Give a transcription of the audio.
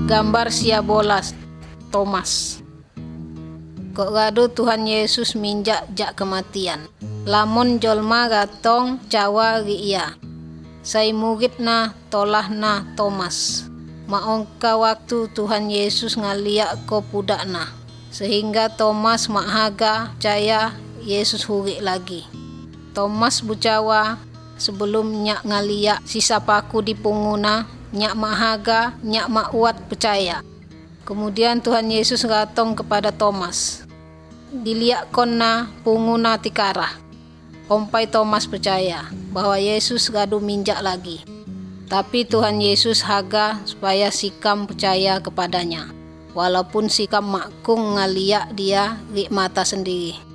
Gambar siabolas Thomas. Kok gadu Tuhan Yesus minjak jak kematian. Lamun jolma gatong cawa iya. Sai muridna tolahna Thomas. Maongka waktu Tuhan Yesus ngaliak ko pudakna. Sehingga Thomas makhaga caya Yesus huri lagi. Thomas bucawa sebelum nyak ngaliak sisa paku di punguna, nyak makhaga, nyak makuat percaya. Kemudian Tuhan Yesus gatong kepada Thomas. Diliak konna punguna tikarah. Ompai Thomas percaya bahwa Yesus gadu minjak lagi. Tapi Tuhan Yesus haga supaya Sikam percaya kepadanya. Walaupun Sikam makung ngaliak dia rik mata sendiri.